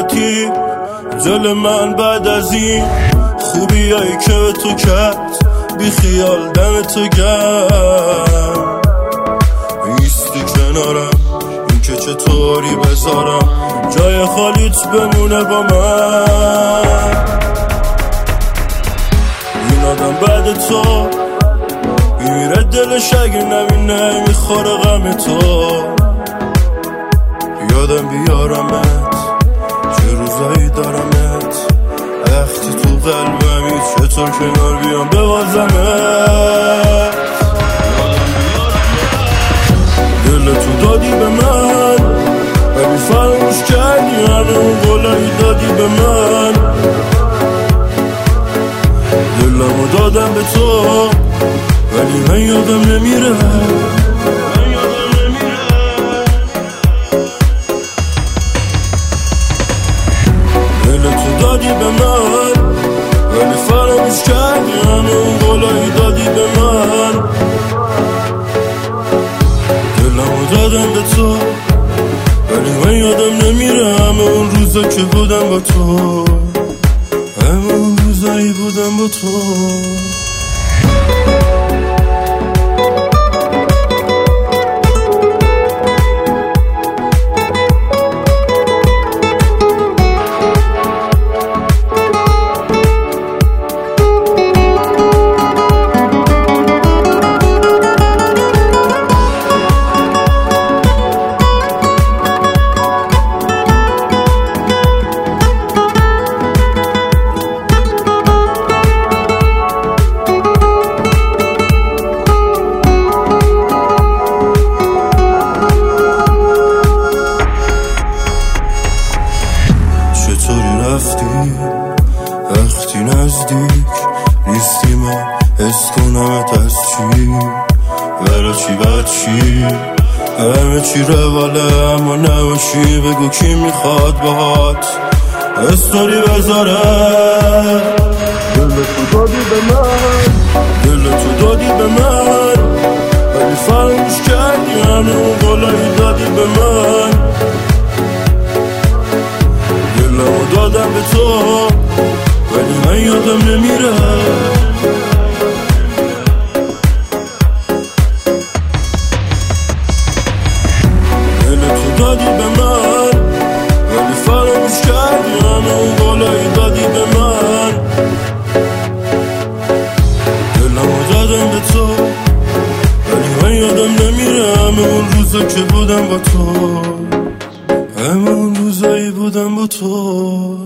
نبودی دل من بعد از این خوبیایی که به تو کرد بی خیال دم تو گرم ایستی کنارم این که چطوری بذارم جای خالیت بمونه با من این آدم بعد تو میره دلش اگه نبینه میخوره غم تو یادم بیارمت چه روزایی دارمت وقتی تو قلبمی چطور کنار بیام ببازمت دل تو دادی به من ولی فراموش کردی همه اون قولایی دادی به من دلمو دادم به تو ولی من یادم نمیره دل تو دادی به من ولی فراموش کردی همه اون قولایی دادی به من دلمو دادم به تو ولی من یادم نمیره همه اون روزا که بودم با تو همه اون روزایی بودم با تو وقتی نزدیک نیستی من حس کنمت از چی برا چی بد چی همه چی رواله اما نباشی بگو کی میخواد باهات استوری بذاره دل تو دادی به من دل تو دادی به من ولی فراموش کردی همه اون قولایی دادی به من دلمو دادم به تو ولی من یادم نمیره دل تو دادی به من ولی فراموش کردی همه اون قولایی دادی به من دلمو دادم به تو ولی من یادم نمیره همه اون روزا که بودم با تو همه اون روزایی بودم با تو